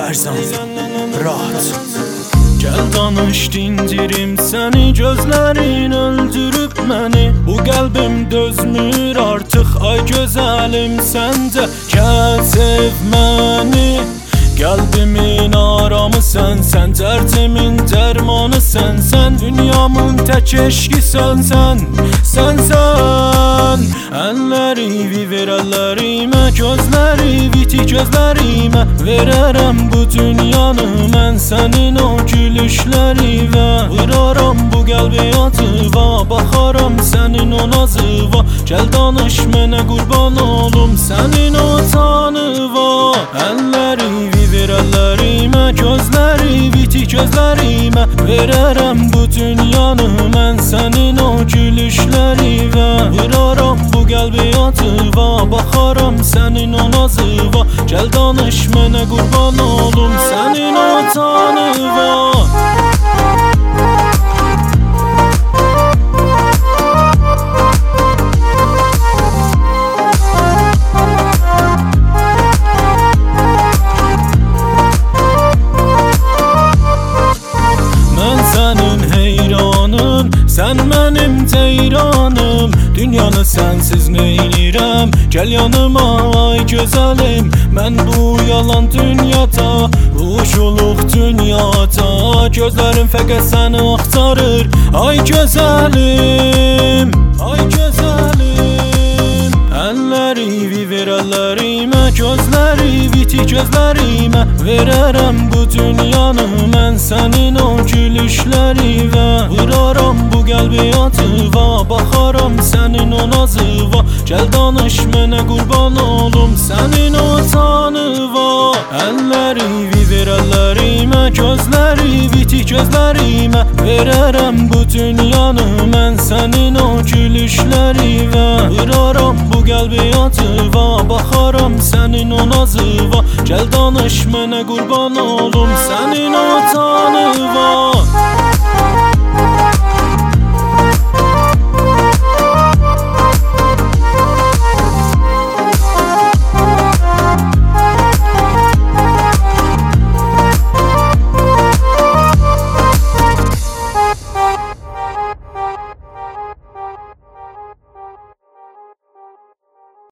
Lərzan, rahat. Gəl danış dindirim səni, gözlərin öldürüb məni. Bu qəlbim dözmür artıq, ay gözəlim səndə. Gəl sev məni, qəlbimin aramı sən, sən dərdimin dərmanı sən, sən dünyamın tək eşqi sən, sən, sən. Əllərivi ver əllərimə, gözləri viti gözlərimə. Verərəm bu dünyanı mən sənin o gülüşlərivə. Vuraram bu qəlbi atıva, baxaram sənin o nazıva. Gəl danış mənə qurban olum sənin o tanıva. Əllərivi ver əllərimə, gözləri viti gözlərimə. Verərəm bu dünyanı mən sənin o gülüşlərivə. Vuraram bu qəlbi atıva, baxaram sənin o nazıva. Gəl danış mənə qurban olum sənin o tanıva. Sən mənim ceyranım, dünyanı sənsiz neynirəm. Gəl yanıma ay gözəlim, mən bu yalan dünyada, uçuluq dünyada. Gözlərim fəqət səni axtarır, ay gözəlim, ay gözəlim. Əllərivi ver əllərimə, gözləri viti gözlərimə. Verərəm bu dünyanı mən sənin o gülüşlərivə. Vuraram bu qəlbi atıva, baxaram sənin o nazıva. Gəl danış mənə qurban olum sənin o tanıva. Əllərivi ver əllərimə, gözləri viti gözlərimə. Verərəm bu dünyanı mən sənin o gülüşlərivə. Vuraram bu qəlbi atıva, baxaram sənin o nazıva. Gəl danış mənə qurban olum sənin o tanıva.